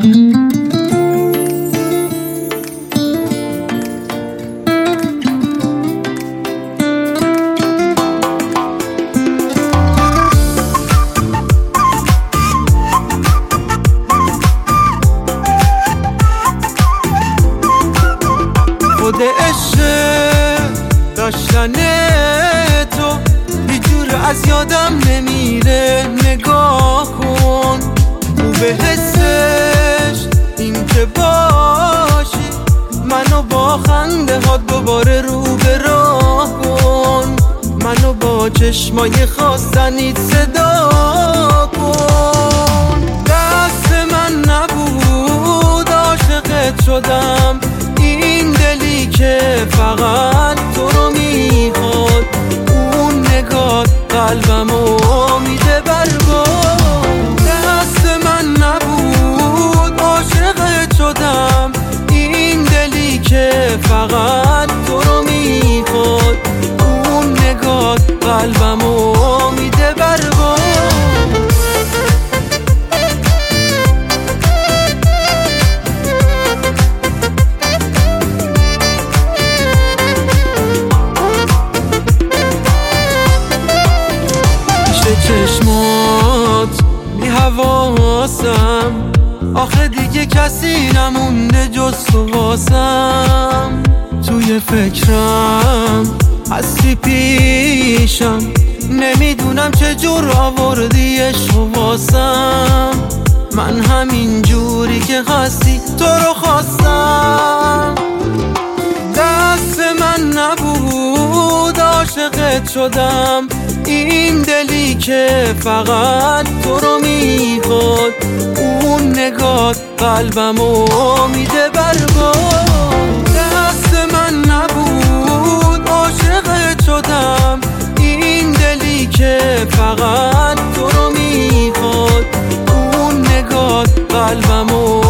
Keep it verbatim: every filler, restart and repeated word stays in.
خود عشق داشتن تو هیچ جور از یادم نمیره. نگاه کن رو به حسش این که باشی منو با خنده ها دوباره رو به راه کن. منو با چشمای خواستنیت صدا کن. دست من نبود عاشقت شدم، این دلی که فقط تو رو میخواد. اون نگاه قلبمو میده برباد. دست من نبود عاشقت شدم، این دلی که فقط تو رو میخواد. اون نگاه قلبمو میده برباد. چشمات بی حواسم، آخه دیگه کسی نمونده جز تو واسم. توی فکرم هستی پیشم، نمیدونم چجور آوردیش واسم. من همین جوری که هستی تو رو خواستم. دست من نبود عاشقت شدم، این دلی که فقط تو رو میخواد. اون نگاه قلبمو میده برباد. دست من نبود عاشقت شدم، این دلی که فقط تو رو میخواد. اون نگاه قلبمو